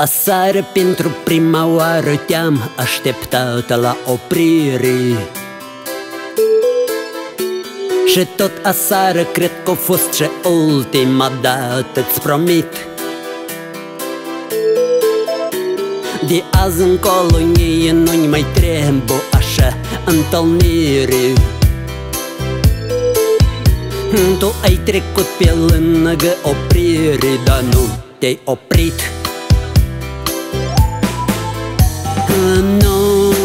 Aseară pentru prima oară te-am așteptat la oprire și tot aseară cred că a fost și ultima dată, îți promit. De azi încolo mie nu-mi mai trebuie așa întâlnire. Tu ai trecut pe lângă oprire, dar nu te-ai oprit. Nu,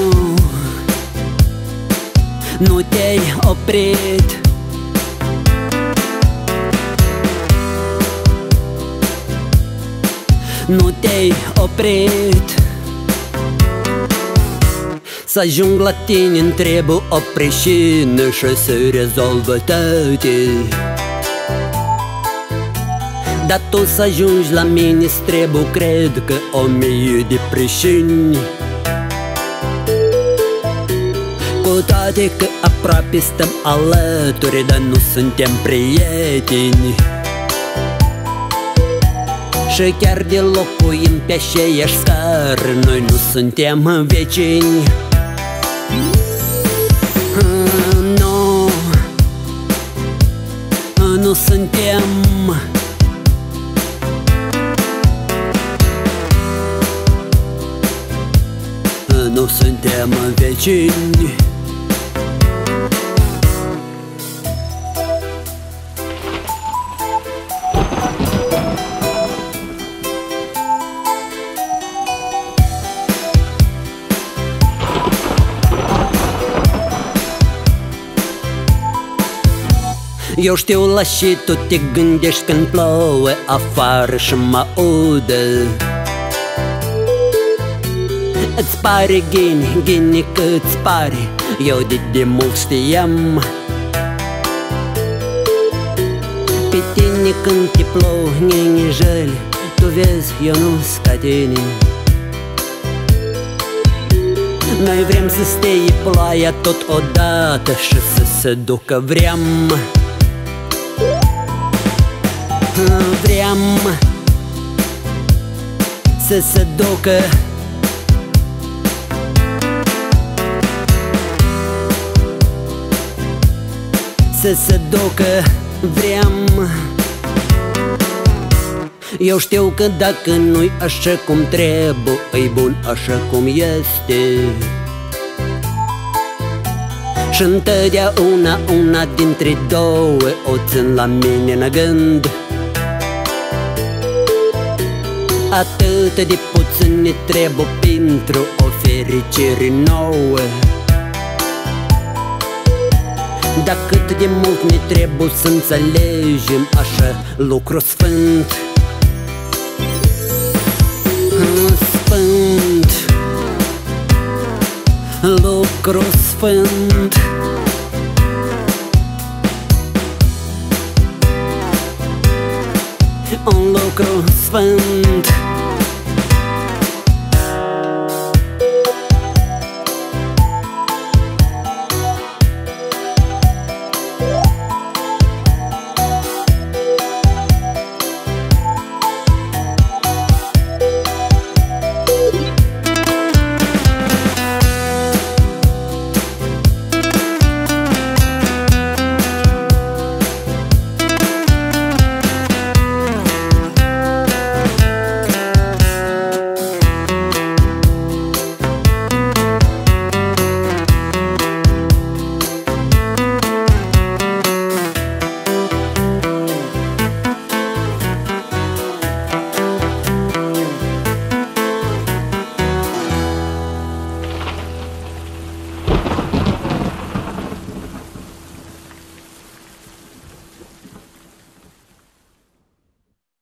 nu te-ai oprit. Nu te-ai oprit. Să ajung la tine îmi trebuie o pricină și se rezolvă toate. Dar tu să ajungi la mine-ți trebuie, cred că 1000 de pricini. Cu toate că aproape stăm alături, dar nu suntem prieteni. Și chiar de locuim pe aceeași scară, noi nu suntem vecini. Nu, nu suntem. Nu suntem vecini. Eu știu la și tu te gândești când plouă afară și mă udă. Îți pare ghini că îți pare, eu de mult știam. Pe tine când te plouă jăli, tu vezi, eu nu-s ca tine. Noi vrem să stea ploaia tot odată și să se ducă vrem. Vrem să se ducă. Să se ducă, vrem. Eu știu că dacă nu-i așa cum trebuie, e bun așa cum este. Și întotdeauna una dintre două o țin la mine în gând. Atât de puțin ne trebuie pentru o fericire nouă. Dar cât de mult ne trebuie să înțelegem așa lucru sfânt. Sfânt, lucru sfânt. Un lucru sfânt.